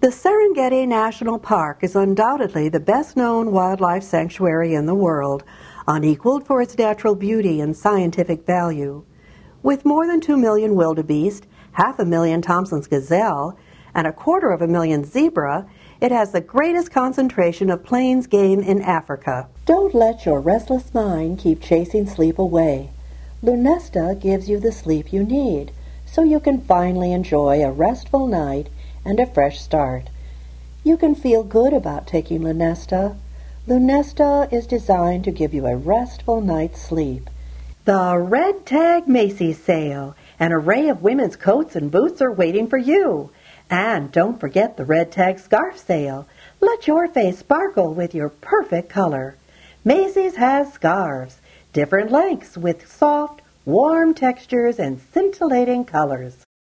The Serengeti National Park is undoubtedly the best-known wildlife sanctuary in the world, unequaled for its natural beauty and scientific value. With more than 2 million wildebeest, 500,000 Thompson's gazelle, and 250,000 zebra, it has the greatest concentration of plains game in Africa. Don't let your restless mind keep chasing sleep away. Lunesta gives you the sleep you need, so you can finally enjoy a restful night and a fresh start. You can feel good about taking Lunesta. Lunesta is designed to give you a restful night's sleep. The Red Tag Macy's sale. An array of women's coats and boots are waiting for you. And don't forget the Red Tag scarf sale. Let your face sparkle with your perfect color. Macy's has scarves, different lengths with soft, warm textures and scintillating colors.